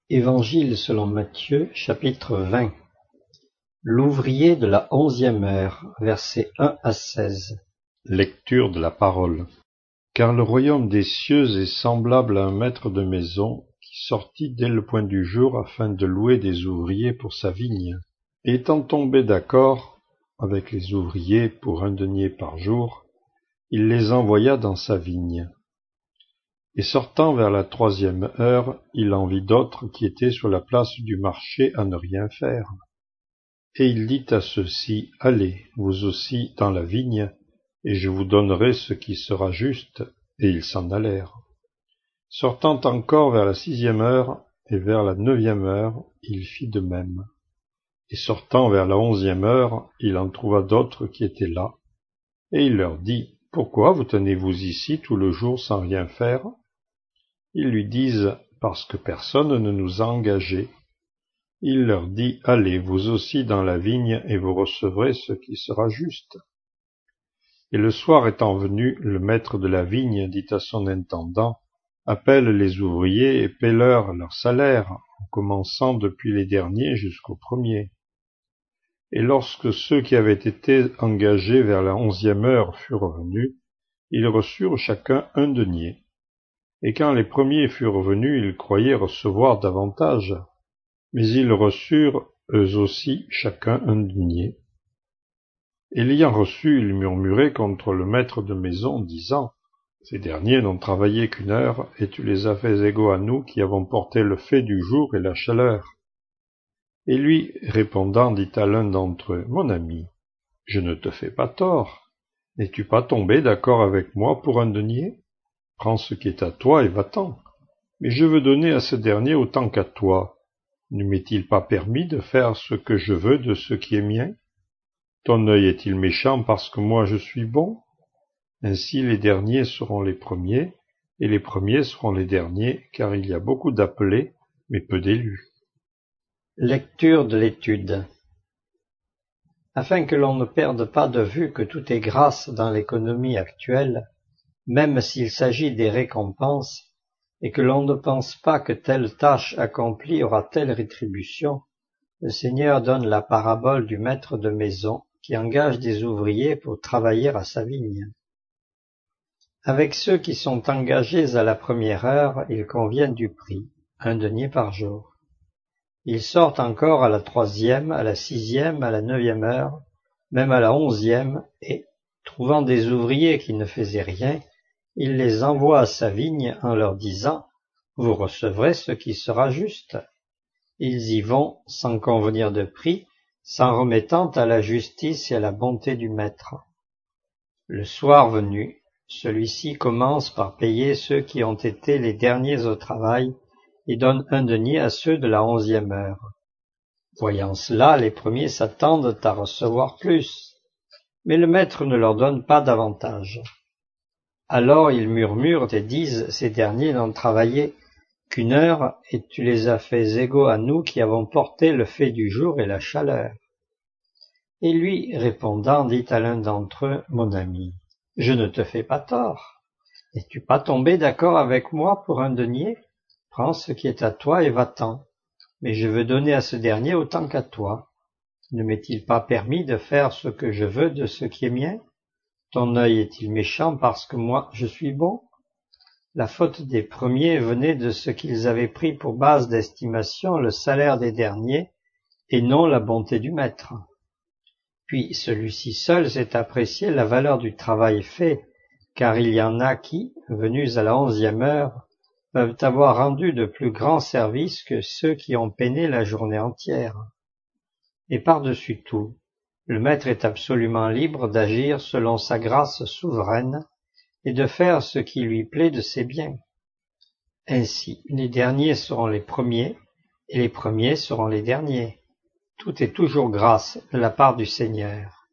Évangile selon Matthieu, chapitre 20. L'ouvrier de la 11e heure, versets 1 à 16. Lecture de la parole. Car le royaume des cieux est semblable à un maître de maison qui sortit dès le point du jour afin de louer des ouvriers pour sa vigne. Et étant tombé d'accord avec les ouvriers pour 1 denier par jour, il les envoya dans sa vigne. Et sortant vers la 3e heure, il en vit d'autres qui étaient sur la place du marché à ne rien faire. Et il dit à ceux-ci, « Allez, vous aussi, dans la vigne, et je vous donnerai ce qui sera juste. » Et ils s'en allèrent. Sortant encore vers la 6e heure, et vers la 9e heure, il fit de même. Et sortant vers la 11e heure, il en trouva d'autres qui étaient là. Et il leur dit, « Pourquoi vous tenez-vous ici tout le jour sans rien faire ?» Ils lui disent, « Parce que personne ne nous a engagés. » Il leur dit, « Allez, vous aussi dans la vigne, et vous recevrez ce qui sera juste. » Et le soir étant venu, le maître de la vigne dit à son intendant, « Appelle les ouvriers et paie-leur leur salaire, en commençant depuis les derniers jusqu'aux premiers. » Et lorsque ceux qui avaient été engagés vers la 11e heure furent venus, ils reçurent chacun 1 denier. Et quand les premiers furent venus, ils croyaient recevoir davantage. Mais ils reçurent, eux aussi, chacun 1 denier. Et l'ayant reçu, ils murmuraient contre le maître de maison, disant, « Ces derniers n'ont travaillé qu'1 heure, et tu les as faits égaux à nous qui avons porté le fait du jour et la chaleur. » Et lui, répondant, dit à l'un d'entre eux, « Mon ami, je ne te fais pas tort. N'es-tu pas tombé d'accord avec moi pour 1 denier ? Prends ce qui est à toi et va-t'en. Mais je veux donner à ce dernier autant qu'à toi. Ne m'est-il pas permis de faire ce que je veux de ce qui est mien ? Ton œil est-il méchant parce que moi je suis bon ? Ainsi les derniers seront les premiers, et les premiers seront les derniers, car il y a beaucoup d'appelés, mais peu d'élus. » Lecture de l'étude. Afin que l'on ne perde pas de vue que tout est grâce dans l'économie actuelle, même s'il s'agit des récompenses, et que l'on ne pense pas que telle tâche accomplie aura telle rétribution, le Seigneur donne la parabole du maître de maison qui engage des ouvriers pour travailler à sa vigne. Avec ceux qui sont engagés à la 1re heure, il convient du prix, 1 denier par jour. Ils sortent encore à la 3e, à la 6e, à la 9e heure, même à la 11e, et, trouvant des ouvriers qui ne faisaient rien, il les envoie à sa vigne en leur disant « Vous recevrez ce qui sera juste. » Ils y vont sans convenir de prix, s'en remettant à la justice et à la bonté du maître. Le soir venu, celui-ci commence par payer ceux qui ont été les derniers au travail et donne 1 denier à ceux de la 11e heure. Voyant cela, les premiers s'attendent à recevoir plus, mais le maître ne leur donne pas davantage. Alors ils murmurent et disent, « Ces derniers n'ont travaillé qu'1 heure, et tu les as faits égaux à nous qui avons porté le fait du jour et la chaleur. » Et lui, répondant, dit à l'un d'entre eux, « Mon ami, je ne te fais pas tort. N'es-tu pas tombé d'accord avec moi pour 1 denier ? Prends ce qui est à toi et va-t'en. Mais je veux donner à ce dernier autant qu'à toi. Ne m'est-il pas permis de faire ce que je veux de ce qui est mien ? Ton œil est-il méchant parce que moi je suis bon ? » La faute des premiers venait de ce qu'ils avaient pris pour base d'estimation le salaire des derniers, et non la bonté du maître. Puis celui-ci seul sait apprécier la valeur du travail fait, car il y en a qui, venus à la 11e heure, peuvent avoir rendu de plus grands services que ceux qui ont peiné la journée entière. Et par-dessus tout, le maître est absolument libre d'agir selon sa grâce souveraine et de faire ce qui lui plaît de ses biens. Ainsi, les derniers seront les premiers, et les premiers seront les derniers. Tout est toujours grâce de la part du Seigneur.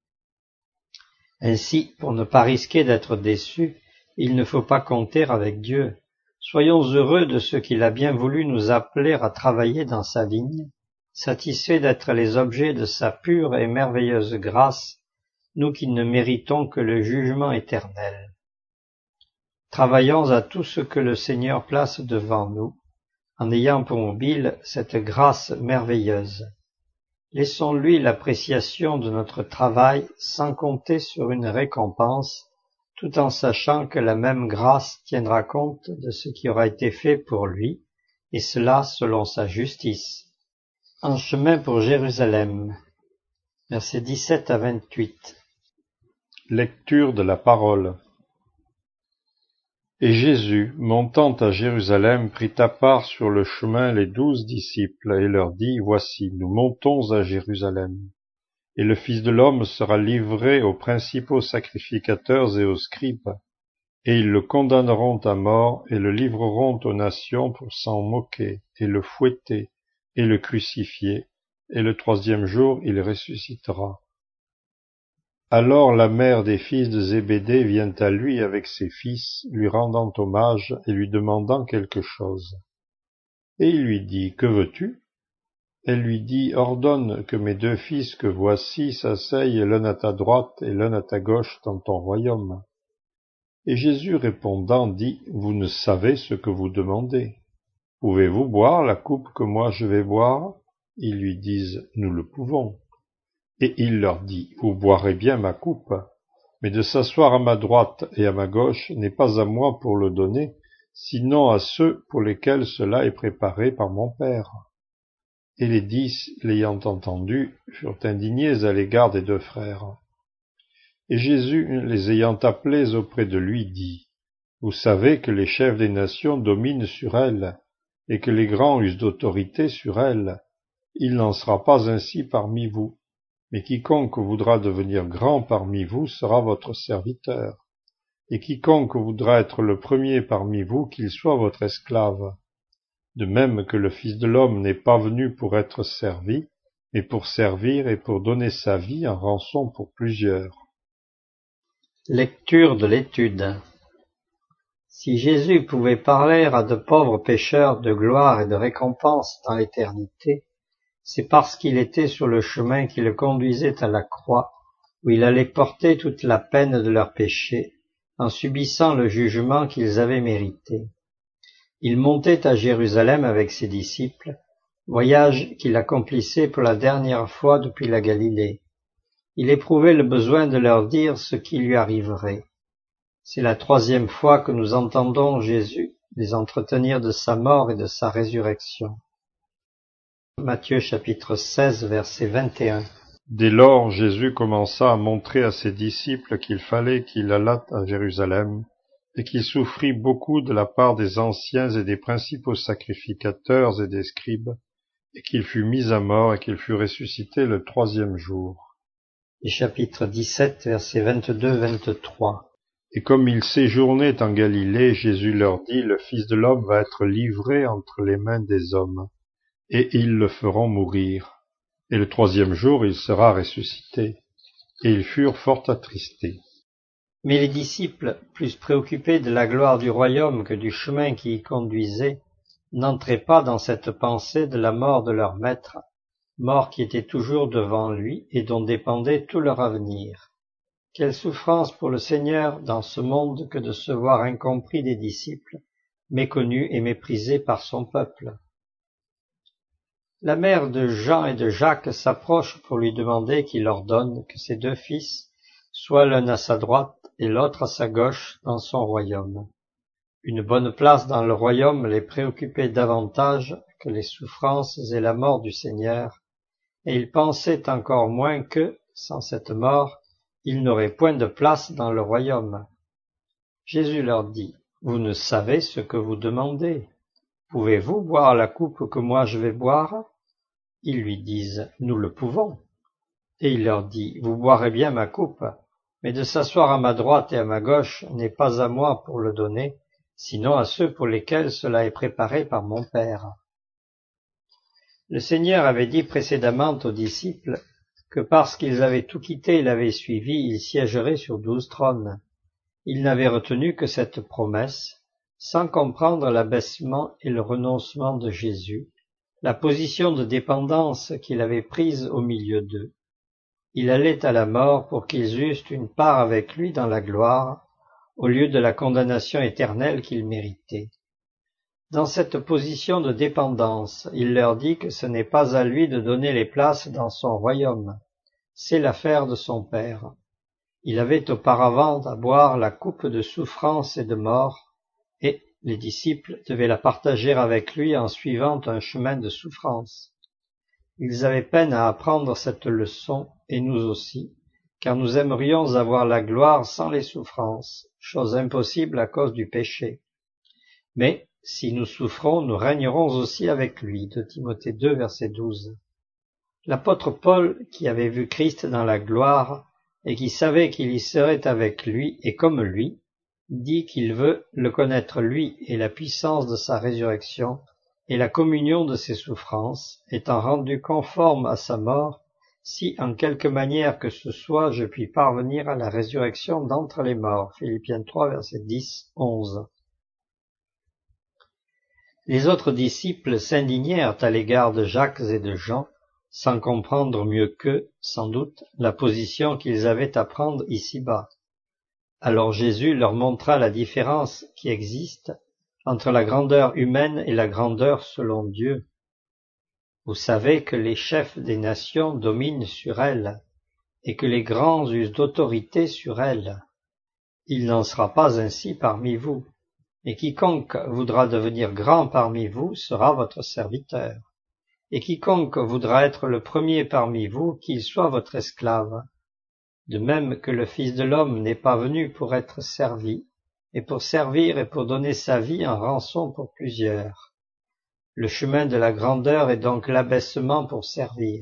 Ainsi, pour ne pas risquer d'être déçus, il ne faut pas compter avec Dieu. Soyons heureux de ce qu'il a bien voulu nous appeler à travailler dans sa vigne, satisfaits d'être les objets de sa pure et merveilleuse grâce, nous qui ne méritons que le jugement éternel. Travaillons à tout ce que le Seigneur place devant nous, en ayant pour mobile cette grâce merveilleuse. Laissons-lui l'appréciation de notre travail sans compter sur une récompense, tout en sachant que la même grâce tiendra compte de ce qui aura été fait pour lui, et cela selon sa justice. En chemin pour Jérusalem. Versets 17 à 28. Lecture de la parole. Et Jésus, montant à Jérusalem, prit à part sur le chemin les 12 disciples, et leur dit, Voici, nous montons à Jérusalem, et le Fils de l'homme sera livré aux principaux sacrificateurs et aux scribes, et ils le condamneront à mort, et le livreront aux nations pour s'en moquer, et le fouetter, et le crucifier, et le 3e jour il ressuscitera. Alors la mère des fils de Zébédée vient à lui avec ses fils, lui rendant hommage et lui demandant quelque chose. Et il lui dit, Que veux-tu? Elle lui dit, Ordonne que mes 2 fils que voici s'asseyent l'un à ta droite et l'un à ta gauche dans ton royaume. Et Jésus répondant dit, Vous ne savez ce que vous demandez. Pouvez-vous boire la coupe que moi je vais boire? Ils lui disent, Nous le pouvons. Et il leur dit, Vous boirez bien ma coupe, mais de s'asseoir à ma droite et à ma gauche n'est pas à moi pour le donner, sinon à ceux pour lesquels cela est préparé par mon Père. Et les 10, l'ayant entendu, furent indignés à l'égard des 2 frères. Et Jésus, les ayant appelés auprès de lui, dit, Vous savez que les chefs des nations dominent sur elles, et que les grands usent d'autorité sur elles. Il n'en sera pas ainsi parmi vous. Mais quiconque voudra devenir grand parmi vous sera votre serviteur, et quiconque voudra être le premier parmi vous, qu'il soit votre esclave. De même que le Fils de l'homme n'est pas venu pour être servi, mais pour servir et pour donner sa vie en rançon pour plusieurs. Lecture de l'étude. Si Jésus pouvait parler à de pauvres pécheurs de gloire et de récompense dans l'éternité, c'est parce qu'il était sur le chemin qui le conduisait à la croix, où il allait porter toute la peine de leurs péchés, en subissant le jugement qu'ils avaient mérité. Il montait à Jérusalem avec ses disciples, voyage qu'il accomplissait pour la dernière fois depuis la Galilée. Il éprouvait le besoin de leur dire ce qui lui arriverait. C'est la 3e fois que nous entendons Jésus les entretenir de sa mort et de sa résurrection. Matthieu chapitre 16, verset 21. Dès lors, Jésus commença à montrer à ses disciples qu'il fallait qu'il allât à Jérusalem, et qu'il souffrit beaucoup de la part des anciens et des principaux sacrificateurs et des scribes, et qu'il fut mis à mort et qu'il fut ressuscité le 3e jour. Et chapitre 17, versets 22-23. Et comme ils séjournaient en Galilée, Jésus leur dit, Le Fils de l'homme va être livré entre les mains des hommes, et ils le feront mourir. Et le 3e jour il sera ressuscité. Et ils furent fort attristés. Mais les disciples, plus préoccupés de la gloire du royaume que du chemin qui y conduisait, n'entraient pas dans cette pensée de la mort de leur maître, mort qui était toujours devant lui et dont dépendait tout leur avenir. Quelle souffrance pour le Seigneur dans ce monde que de se voir incompris des disciples, méconnu et méprisé par son peuple. La mère de Jean et de Jacques s'approche pour lui demander qu'il ordonne que ses 2 fils soient l'un à sa droite et l'autre à sa gauche dans son royaume. Une bonne place dans le royaume les préoccupait davantage que les souffrances et la mort du Seigneur, et ils pensaient encore moins que, sans cette mort, ils n'auraient point de place dans le royaume. Jésus leur dit, « Vous ne savez ce que vous demandez. Pouvez-vous boire la coupe que moi je vais boire ?» Ils lui disent, « Nous le pouvons. » Et il leur dit, « Vous boirez bien ma coupe, mais de s'asseoir à ma droite et à ma gauche n'est pas à moi pour le donner, sinon à ceux pour lesquels cela est préparé par mon Père. » Le Seigneur avait dit précédemment aux disciples que parce qu'ils avaient tout quitté et l'avaient suivi, ils siégeraient sur 12 trônes. Ils n'avaient retenu que cette promesse, sans comprendre l'abaissement et le renoncement de Jésus, la position de dépendance qu'il avait prise au milieu d'eux. Il allait à la mort pour qu'ils eussent une part avec lui dans la gloire, au lieu de la condamnation éternelle qu'ils méritaient. Dans cette position de dépendance, il leur dit que ce n'est pas à lui de donner les places dans son royaume, c'est l'affaire de son Père. Il avait auparavant à boire la coupe de souffrance et de mort, et les disciples devaient la partager avec lui en suivant un chemin de souffrance. Ils avaient peine à apprendre cette leçon, et nous aussi, car nous aimerions avoir la gloire sans les souffrances, chose impossible à cause du péché. Mais si nous souffrons, nous régnerons aussi avec lui. De Timothée 2, verset 12. L'apôtre Paul, qui avait vu Christ dans la gloire, et qui savait qu'il y serait avec lui et comme lui, dit qu'il veut le connaître lui et la puissance de sa résurrection et la communion de ses souffrances, étant rendu conforme à sa mort, si en quelque manière que ce soit je puis parvenir à la résurrection d'entre les morts. Philippiens 3, verset 10, 11. Les autres disciples s'indignèrent à l'égard de Jacques et de Jean, sans comprendre mieux qu'eux, sans doute, la position qu'ils avaient à prendre ici-bas. Alors Jésus leur montra la différence qui existe entre la grandeur humaine et la grandeur selon Dieu. Vous savez que les chefs des nations dominent sur elles, et que les grands usent d'autorité sur elles. Il n'en sera pas ainsi parmi vous. Et quiconque voudra devenir grand parmi vous sera votre serviteur. Et quiconque voudra être le premier parmi vous, qu'il soit votre esclave. De même que le Fils de l'homme n'est pas venu pour être servi, et pour servir et pour donner sa vie en rançon pour plusieurs. Le chemin de la grandeur est donc l'abaissement pour servir.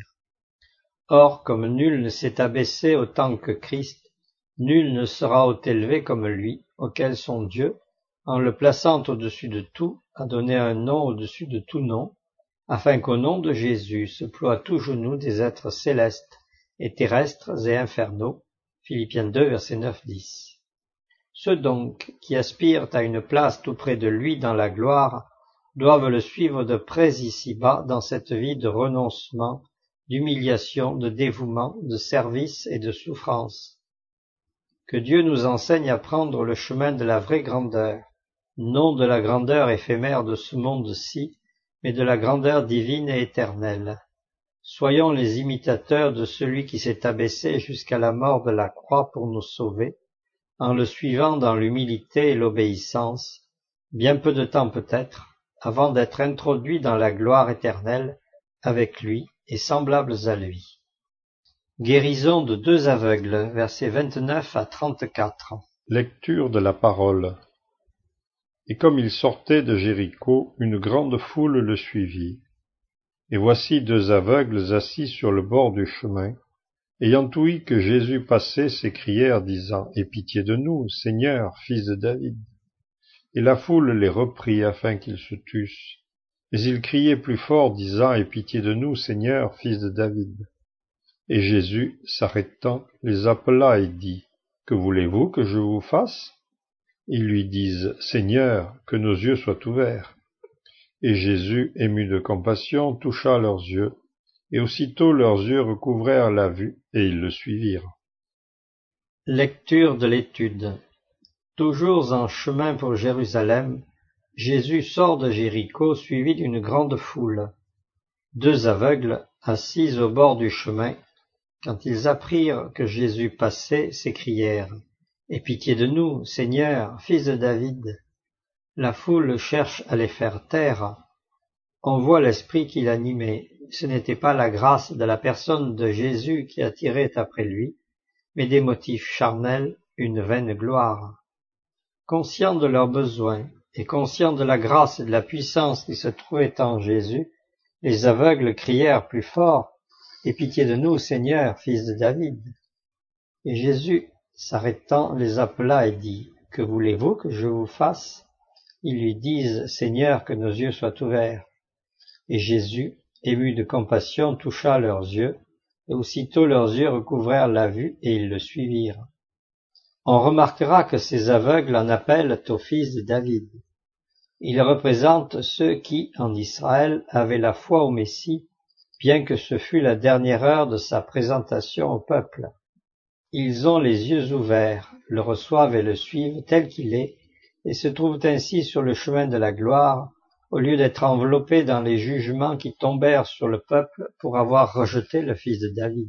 Or, comme nul ne s'est abaissé autant que Christ, nul ne sera élevé comme lui, auquel son Dieu, en le plaçant au-dessus de tout, a donné un nom au-dessus de tout nom, afin qu'au nom de Jésus se ploie tout genou des êtres célestes et terrestres et infernaux. Philippiens 2, verset 9-10. Ceux donc qui aspirent à une place tout près de lui dans la gloire doivent le suivre de près ici-bas dans cette vie de renoncement, d'humiliation, de dévouement, de service et de souffrance. Que Dieu nous enseigne à prendre le chemin de la vraie grandeur, non de la grandeur éphémère de ce monde-ci, mais de la grandeur divine et éternelle. Soyons les imitateurs de celui qui s'est abaissé jusqu'à la mort de la croix pour nous sauver, en le suivant dans l'humilité et l'obéissance, bien peu de temps peut-être, avant d'être introduits dans la gloire éternelle avec lui et semblables à lui. Guérison de 2 aveugles, versets 29 à 34. Lecture de la parole. Et comme il sortait de Jéricho, une grande foule le suivit. Et voici 2 aveugles assis sur le bord du chemin. Ayant ouï que Jésus passait, s'écrièrent, disant, « Aie pitié de nous, Seigneur, fils de David. » Et la foule les reprit afin qu'ils se tussent. Mais ils criaient plus fort, disant, « Aie pitié de nous, Seigneur, fils de David. » Et Jésus, s'arrêtant, les appela et dit, « Que voulez-vous que je vous fasse ?» Ils lui disent, « Seigneur, que nos yeux soient ouverts. » Et Jésus, ému de compassion, toucha leurs yeux, et aussitôt leurs yeux recouvrèrent la vue, et ils le suivirent. Lecture de l'étude. Toujours en chemin pour Jérusalem, Jésus sort de Jéricho suivi d'une grande foule. 2 aveugles, assis au bord du chemin, quand ils apprirent que Jésus passait, s'écrièrent, « Aie pitié de nous, Seigneur, fils de David. » La foule cherche à les faire taire. On voit l'esprit qui l'animait. Ce n'était pas la grâce de la personne de Jésus qui attirait après lui, mais des motifs charnels, une vaine gloire. Conscients de leurs besoins et conscients de la grâce et de la puissance qui se trouvaient en Jésus, les aveugles crièrent plus fort, « Aie pitié de nous, Seigneur, fils de David. » Et Jésus, s'arrêtant, les appela et dit, « Que voulez-vous que je vous fasse ?» Ils lui disent, « Seigneur, que nos yeux soient ouverts. » Et Jésus, ému de compassion, toucha leurs yeux, et aussitôt leurs yeux recouvrèrent la vue, et ils le suivirent. On remarquera que ces aveugles en appellent au fils de David. Ils représentent ceux qui, en Israël, avaient la foi au Messie, bien que ce fût la dernière heure de sa présentation au peuple. Ils ont les yeux ouverts, le reçoivent et le suivent tel qu'il est, et se trouvent ainsi sur le chemin de la gloire, au lieu d'être enveloppé dans les jugements qui tombèrent sur le peuple pour avoir rejeté le fils de David.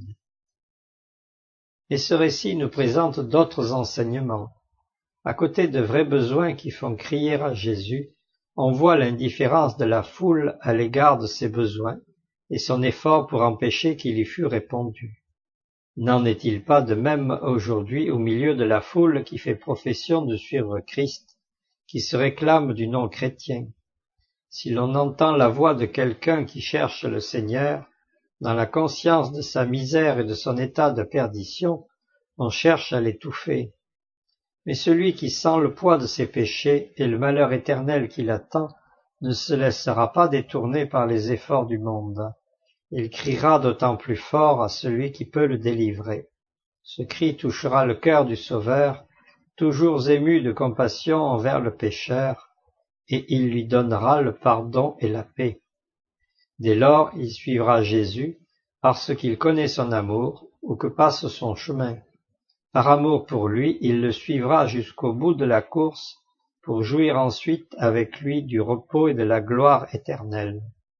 Et ce récit nous présente d'autres enseignements. À côté de vrais besoins qui font crier à Jésus, on voit l'indifférence de la foule à l'égard de ses besoins et son effort pour empêcher qu'il y fût répondu. N'en est-il pas de même aujourd'hui au milieu de la foule qui fait profession de suivre Christ, qui se réclame du nom chrétien? Si l'on entend la voix de quelqu'un qui cherche le Seigneur, dans la conscience de sa misère et de son état de perdition, on cherche à l'étouffer. Mais celui qui sent le poids de ses péchés et le malheur éternel qui l'attend ne se laissera pas détourner par les efforts du monde. Il criera d'autant plus fort à celui qui peut le délivrer. Ce cri touchera le cœur du Sauveur, toujours ému de compassion envers le pécheur, et il lui donnera le pardon et la paix. Dès lors, il suivra Jésus, parce qu'il connaît son amour, ou que passe son chemin. Par amour pour lui, il le suivra jusqu'au bout de la course, pour jouir ensuite avec lui du repos et de la gloire éternelle.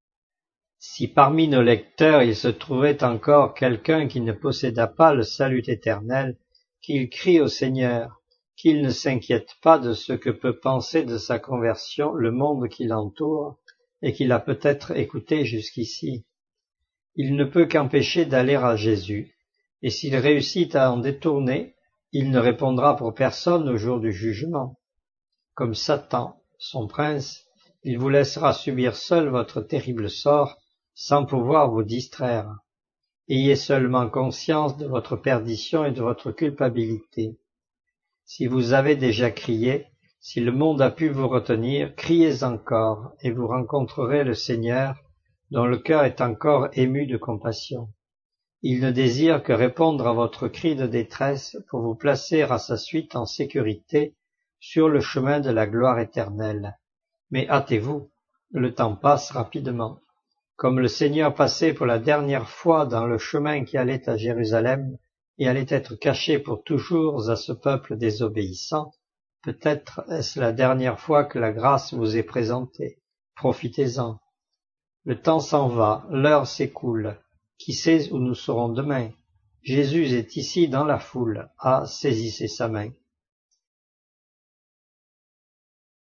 Si parmi nos lecteurs il se trouvait encore quelqu'un qui ne possédât pas le salut éternel, qu'il crie au Seigneur, qu'il ne s'inquiète pas de ce que peut penser de sa conversion le monde qui l'entoure et qu'il a peut-être écouté jusqu'ici. Il ne peut qu'empêcher d'aller à Jésus, et s'il réussit à en détourner, il ne répondra pour personne au jour du jugement. Comme Satan, son prince, il vous laissera subir seul votre terrible sort, sans pouvoir vous distraire. Ayez seulement conscience de votre perdition et de votre culpabilité. Si vous avez déjà crié, si le monde a pu vous retenir, criez encore, et vous rencontrerez le Seigneur, dont le cœur est encore ému de compassion. Il ne désire que répondre à votre cri de détresse pour vous placer à sa suite en sécurité sur le chemin de la gloire éternelle. Mais hâtez-vous, le temps passe rapidement. Comme le Seigneur passait pour la dernière fois dans le chemin qui allait à Jérusalem et allait être caché pour toujours à ce peuple désobéissant, peut-être est-ce la dernière fois que la grâce vous est présentée. Profitez-en. Le temps s'en va, l'heure s'écoule. Qui sait où nous serons demain? Jésus est ici dans la foule. Ah, saisissez sa main.